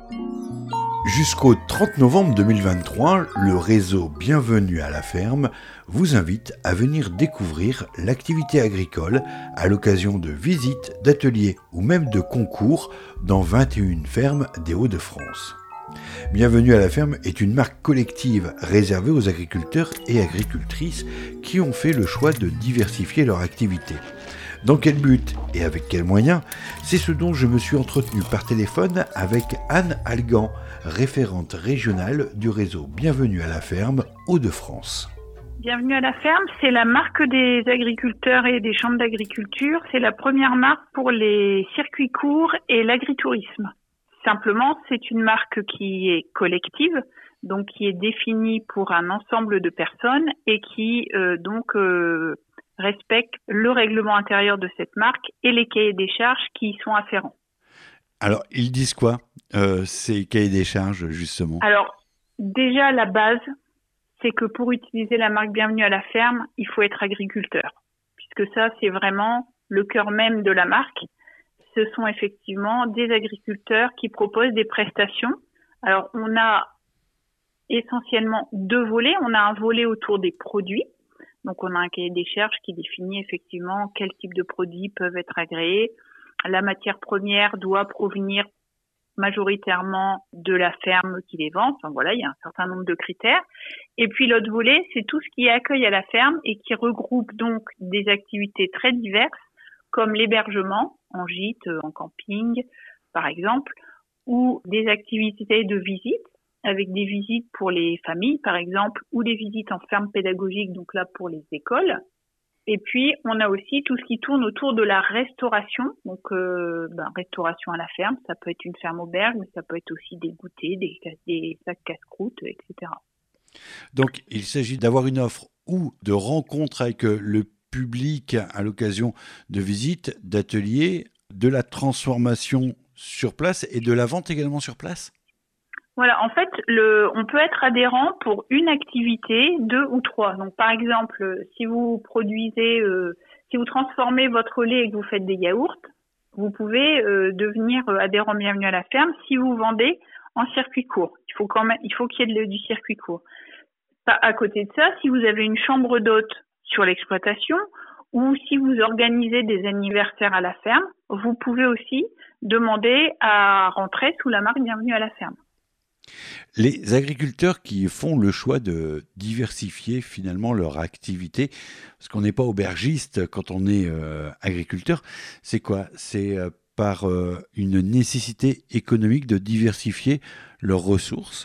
Jusqu'au 30 novembre 2023, le réseau Bienvenue à la ferme vous invite à venir découvrir l'activité agricole à l'occasion de visites, d'ateliers ou même de concours dans 21 fermes des Hauts-de-France. Bienvenue à la ferme est une marque collective réservée aux agriculteurs et agricultrices qui ont fait le choix de diversifier leur activité. Dans quel but et avec quels moyens? C'est ce dont je me suis entretenu par téléphone avec Anne Algan, référente régionale du réseau Bienvenue à la ferme Hauts-de-France. Bienvenue à la ferme, c'est la marque des agriculteurs et des chambres d'agriculture. C'est la première marque pour les circuits courts et l'agritourisme. Simplement, c'est une marque qui est collective, donc qui est définie pour un ensemble de personnes et qui respecte le règlement intérieur de cette marque et les cahiers des charges qui y sont afférents. Alors, ils disent quoi, ces cahiers des charges, justement? Alors, déjà, la base, c'est que pour utiliser la marque Bienvenue à la ferme, il faut être agriculteur, puisque ça, c'est vraiment le cœur même de la marque. Ce sont effectivement des agriculteurs qui proposent des prestations. Alors, on a essentiellement deux volets. On a un volet autour des produits. Donc, on a un cahier des charges qui définit effectivement quel type de produits peuvent être agréés. La matière première doit provenir majoritairement de la ferme qui les vend. Enfin, voilà, il y a un certain nombre de critères. Et puis, l'autre volet, c'est tout ce qui est accueil à la ferme et qui regroupe donc des activités très diverses comme l'hébergement en gîte, en camping, par exemple, ou des activités de visite, avec des visites pour les familles, par exemple, ou des visites en ferme pédagogique, donc là pour les écoles. Et puis, on a aussi tout ce qui tourne autour de la restauration, donc restauration à la ferme, ça peut être une ferme auberge, mais ça peut être aussi des goûters, des sacs casse-croûte, etc. Donc, il s'agit d'avoir une offre ou de rencontres avec le public à l'occasion de visites, d'ateliers, de la transformation sur place et de la vente également sur place? Voilà, en fait, on peut être adhérent pour une activité, 2 ou 3. Donc, par exemple, si vous transformez votre lait et que vous faites des yaourts, vous pouvez devenir adhérent Bienvenue à la ferme si vous vendez en circuit court. Il faut qu'il y ait du circuit court. À côté de ça, si vous avez une chambre d'hôte sur l'exploitation ou si vous organisez des anniversaires à la ferme, vous pouvez aussi demander à rentrer sous la marque Bienvenue à la ferme. Les agriculteurs qui font le choix de diversifier finalement leur activité, parce qu'on n'est pas aubergiste quand on est agriculteur, c'est quoi? C'est par une nécessité économique de diversifier leurs ressources?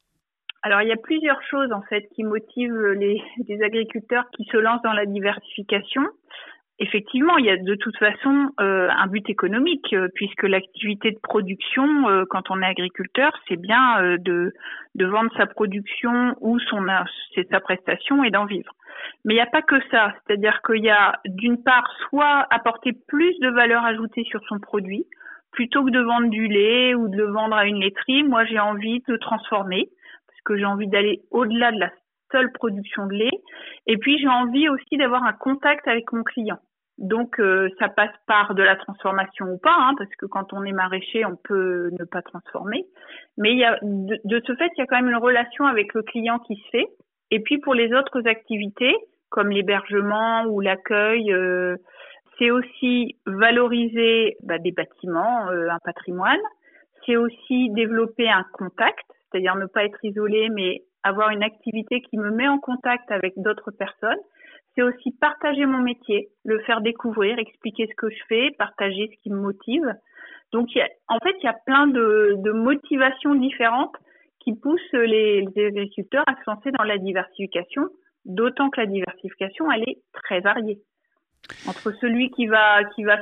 Alors, il y a plusieurs choses en fait qui motivent les agriculteurs qui se lancent dans la diversification. Effectivement, il y a de toute façon un but économique, puisque l'activité de production, quand on est agriculteur, c'est bien de vendre sa production ou sa prestation et d'en vivre. Mais il n'y a pas que ça, c'est-à-dire qu'il y a d'une part soit apporter plus de valeur ajoutée sur son produit, plutôt que de vendre du lait ou de le vendre à une laiterie, moi j'ai envie de le transformer, parce que j'ai envie d'aller au-delà de la seule production de lait, et puis j'ai envie aussi d'avoir un contact avec mon client. Donc ça passe par de la transformation ou pas, parce que quand on est maraîcher, on peut ne pas transformer. Mais il y a de ce fait, il y a quand même une relation avec le client qui se fait. Et puis pour les autres activités, comme l'hébergement ou l'accueil, c'est aussi valoriser des bâtiments, un patrimoine. C'est aussi développer un contact, c'est-à-dire ne pas être isolé, mais avoir une activité qui me met en contact avec d'autres personnes. C'est aussi partager mon métier, le faire découvrir, expliquer ce que je fais, partager ce qui me motive. Donc, il y a plein de motivations différentes qui poussent les agriculteurs à se lancer dans la diversification, d'autant que la diversification, elle est très variée. Entre celui qui va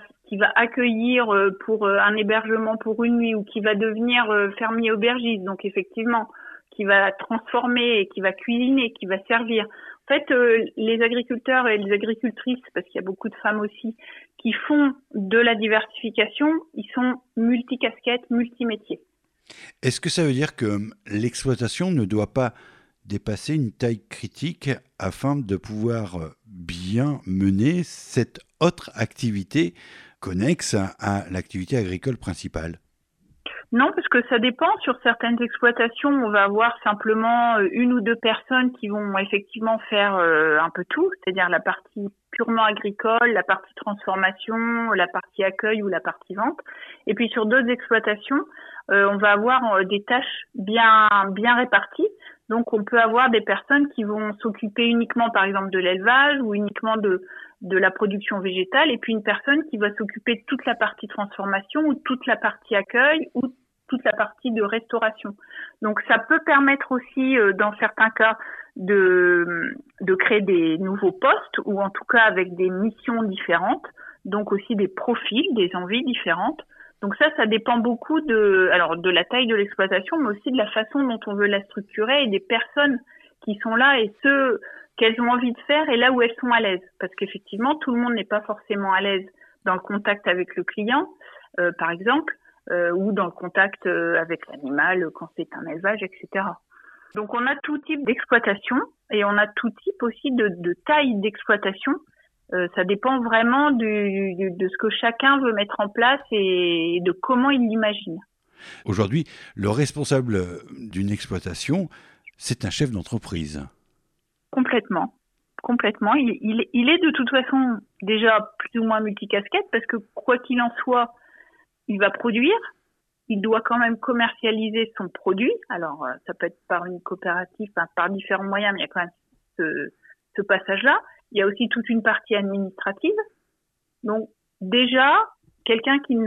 accueillir pour un hébergement pour une nuit ou qui va devenir fermier aubergiste, donc effectivement, qui va transformer et qui va cuisiner, qui va servir. En fait, les agriculteurs et les agricultrices, parce qu'il y a beaucoup de femmes aussi, qui font de la diversification, ils sont multicasquettes, multimétiers. Est-ce que ça veut dire que l'exploitation ne doit pas dépasser une taille critique afin de pouvoir bien mener cette autre activité connexe à l'activité agricole principale? Non, parce que ça dépend. Sur certaines exploitations, on va avoir simplement une ou deux personnes qui vont effectivement faire un peu tout, c'est-à-dire la partie purement agricole, la partie transformation, la partie accueil ou la partie vente. Et puis sur d'autres exploitations, on va avoir des tâches bien réparties. Donc on peut avoir des personnes qui vont s'occuper uniquement par exemple de l'élevage ou uniquement de la production végétale, et puis une personne qui va s'occuper de toute la partie transformation ou toute la partie accueil ou toute la partie de restauration. Donc ça peut permettre aussi dans certains cas de créer des nouveaux postes, ou en tout cas avec des missions différentes, donc aussi des profils, des envies différentes. Donc ça dépend beaucoup de la taille de l'exploitation, mais aussi de la façon dont on veut la structurer et des personnes qui sont là et ce qu'elles ont envie de faire et là où elles sont à l'aise. Parce qu'effectivement, tout le monde n'est pas forcément à l'aise dans le contact avec le client, par exemple, ou dans le contact avec l'animal quand c'est un élevage, etc. Donc on a tout type d'exploitation et on a tout type aussi de taille d'exploitation. Ça dépend vraiment de ce que chacun veut mettre en place et de comment il l'imagine. Aujourd'hui, le responsable d'une exploitation, c'est un chef d'entreprise. Complètement. Il est de toute façon déjà plus ou moins multicasquette parce que quoi qu'il en soit, il va produire, il doit quand même commercialiser son produit. Alors, ça peut être par une coopérative, par différents moyens, mais il y a quand même ce passage-là. Il y a aussi toute une partie administrative. Donc, déjà, quelqu'un qui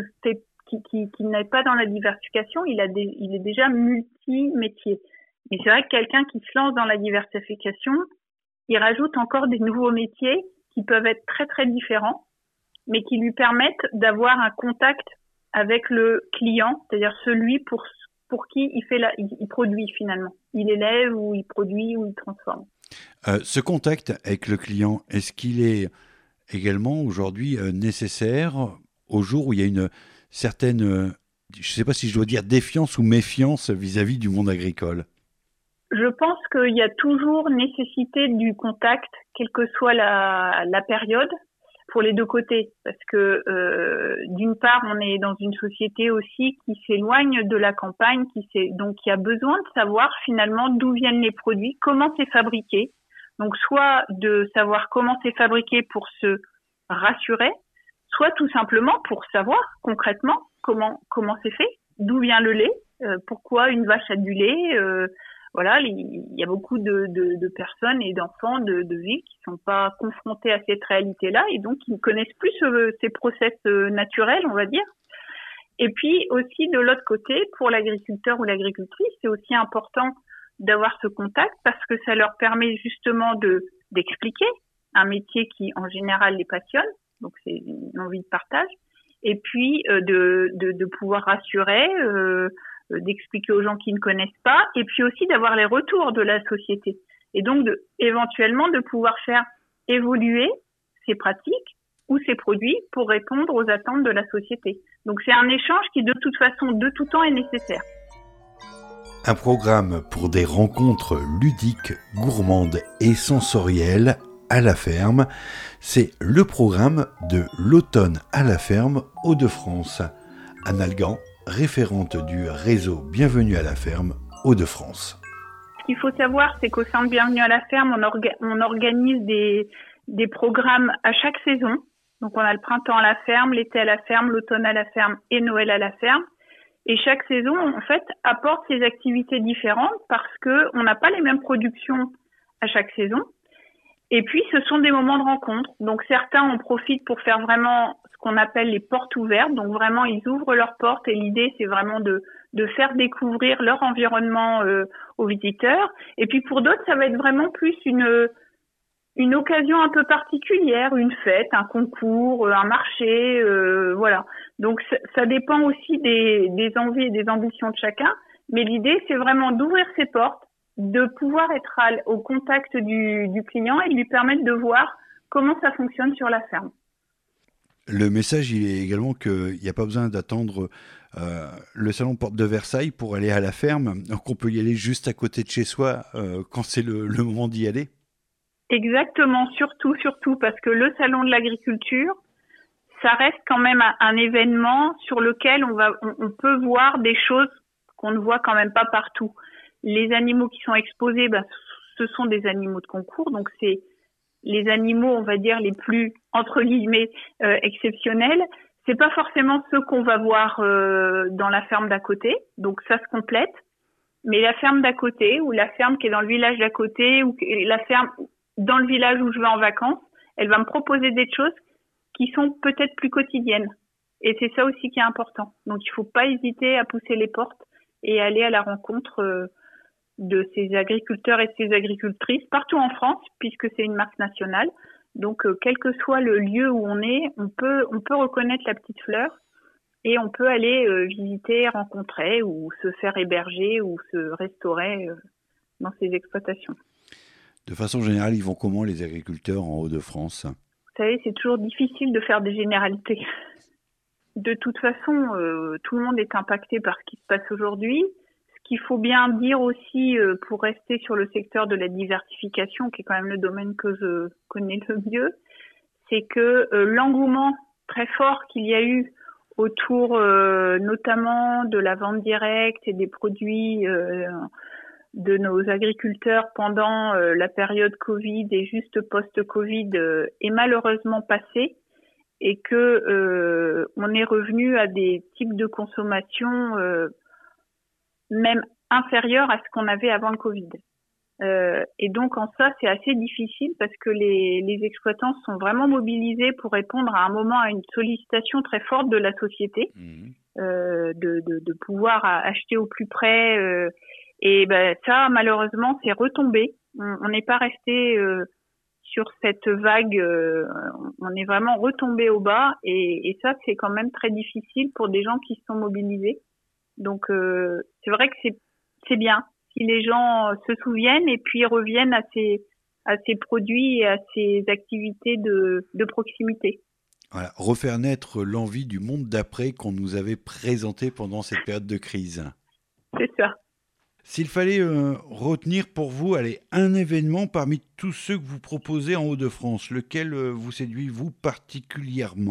n'est pas dans la diversification, il est déjà multi-métier. Mais c'est vrai que quelqu'un qui se lance dans la diversification, il rajoute encore des nouveaux métiers qui peuvent être très, très différents, mais qui lui permettent d'avoir un contact avec le client, c'est-à-dire celui pour qui il produit finalement. Il élève ou il produit ou il transforme. Ce contact avec le client, est-ce qu'il est également aujourd'hui nécessaire au jour où il y a une certaine, je ne sais pas si je dois dire défiance ou méfiance vis-à-vis du monde agricole? Je pense qu'il y a toujours nécessité du contact, quelle que soit la période, pour les deux côtés. Parce que d'une part, on est dans une société aussi qui s'éloigne de la campagne, donc il y a besoin de savoir finalement d'où viennent les produits, comment c'est fabriqué. Donc soit de savoir comment c'est fabriqué pour se rassurer, soit tout simplement pour savoir concrètement comment c'est fait, d'où vient le lait, pourquoi une vache a du lait. Voilà, il y a beaucoup de personnes et d'enfants de villes qui sont pas confrontés à cette réalité-là et donc qui ne connaissent plus ces process naturels, on va dire. Et puis aussi de l'autre côté, pour l'agriculteur ou l'agricultrice, c'est aussi important d'avoir ce contact parce que ça leur permet justement d'expliquer un métier qui en général les passionne, donc c'est une envie de partage, et puis de pouvoir rassurer, d'expliquer aux gens qui ne connaissent pas, et puis aussi d'avoir les retours de la société. Et donc, éventuellement, de pouvoir faire évoluer ces pratiques ou ces produits pour répondre aux attentes de la société. Donc, c'est un échange qui, de toute façon, de tout temps, est nécessaire. Un programme pour des rencontres ludiques, gourmandes et sensorielles à la ferme. C'est le programme de l'automne à la ferme Hauts-de-France. Anne Algan, référente du réseau Bienvenue à la ferme Hauts-de-France. Ce qu'il faut savoir, c'est qu'au sein de Bienvenue à la ferme, on organise des programmes à chaque saison. Donc on a le printemps à la ferme, l'été à la ferme, l'automne à la ferme et Noël à la ferme. Et chaque saison, en fait, apporte ses activités différentes parce que on n'a pas les mêmes productions à chaque saison. Et puis, ce sont des moments de rencontre. Donc, certains en profitent pour faire vraiment ce qu'on appelle les portes ouvertes. Donc, vraiment, ils ouvrent leurs portes et l'idée, c'est vraiment de faire découvrir leur environnement aux visiteurs. Et puis, pour d'autres, ça va être vraiment plus une occasion un peu particulière, une fête, un concours, un marché, voilà. Donc, ça dépend aussi des envies et des ambitions de chacun. Mais l'idée, c'est vraiment d'ouvrir ses portes, de pouvoir être au contact du client et de lui permettre de voir comment ça fonctionne sur la ferme. Le message, il est également qu'il n'y a pas besoin d'attendre le salon Porte de Versailles pour aller à la ferme. Donc, on peut y aller juste à côté de chez soi quand c'est le moment d'y aller. Exactement, surtout, parce que le salon de l'agriculture, ça reste quand même un événement sur lequel on peut voir des choses qu'on ne voit quand même pas partout. Les animaux qui sont exposés, ce sont des animaux de concours, donc c'est les animaux, on va dire, les plus, entre guillemets, exceptionnels. C'est pas forcément ceux qu'on va voir dans la ferme d'à côté, donc ça se complète. Mais la ferme d'à côté, ou la ferme qui est dans le village d'à côté, ou la ferme dans le village où je vais en vacances, elle va me proposer des choses qui sont peut-être plus quotidiennes. Et c'est ça aussi qui est important. Donc il faut pas hésiter à pousser les portes et aller à la rencontre de ces agriculteurs et de ces agricultrices partout en France, puisque c'est une marque nationale. Donc quel que soit le lieu où on est, on peut reconnaître la petite fleur et on peut aller visiter, rencontrer ou se faire héberger ou se restaurer dans ces exploitations. De façon générale, ils vont comment les agriculteurs en Hauts-de-France ? Vous savez, c'est toujours difficile de faire des généralités. De toute façon, tout le monde est impacté par ce qui se passe aujourd'hui. Ce qu'il faut bien dire aussi, pour rester sur le secteur de la diversification, qui est quand même le domaine que je connais le mieux, c'est que l'engouement très fort qu'il y a eu autour notamment de la vente directe et des produits de nos agriculteurs pendant la période Covid et juste post-Covid est malheureusement passé et que on est revenu à des types de consommation même inférieurs à ce qu'on avait avant le Covid. Et donc en ça, c'est assez difficile parce que les exploitants sont vraiment mobilisés pour répondre à un moment à une sollicitation très forte de la société, de pouvoir acheter au plus près. Et ça, malheureusement, c'est retombé. On n'est pas resté sur cette vague. On est vraiment retombé au bas. Et ça, c'est quand même très difficile pour des gens qui se sont mobilisés. Donc, c'est vrai que c'est bien si les gens se souviennent et puis reviennent à ces produits et à ces activités de proximité. Voilà, refaire naître l'envie du monde d'après qu'on nous avait présenté pendant cette période de crise. C'est ça. S'il fallait retenir pour vous un événement parmi tous ceux que vous proposez en Hauts-de-France, lequel vous séduit, vous, particulièrement ?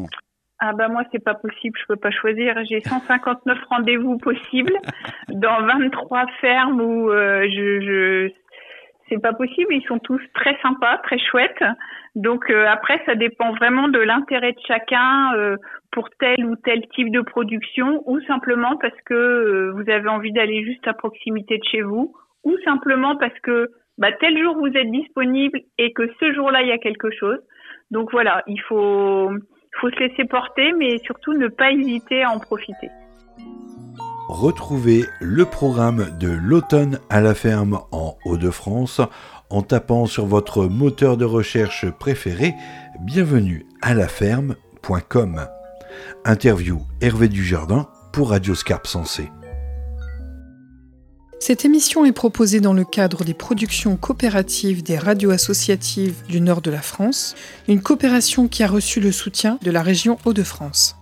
Ah moi, c'est pas possible, je peux pas choisir. J'ai 159 rendez-vous possibles dans 23 fermes où c'est pas possible. Ils sont tous très sympas, très chouettes. Donc après, ça dépend vraiment de l'intérêt de chacun pour tel ou tel type de production, ou simplement parce que vous avez envie d'aller juste à proximité de chez vous, ou simplement parce que tel jour vous êtes disponible et que ce jour-là il y a quelque chose. Donc voilà, il faut se laisser porter, mais surtout ne pas hésiter à en profiter. Retrouvez le programme de l'automne à la ferme en Hauts-de-France en tapant sur votre moteur de recherche préféré bienvenue à la ferme.com. Interview Hervé Dujardin pour Radio Scarpe Sensée. Cette émission est proposée dans le cadre des productions coopératives des radios associatives du nord de la France, une coopération qui a reçu le soutien de la région Hauts-de-France.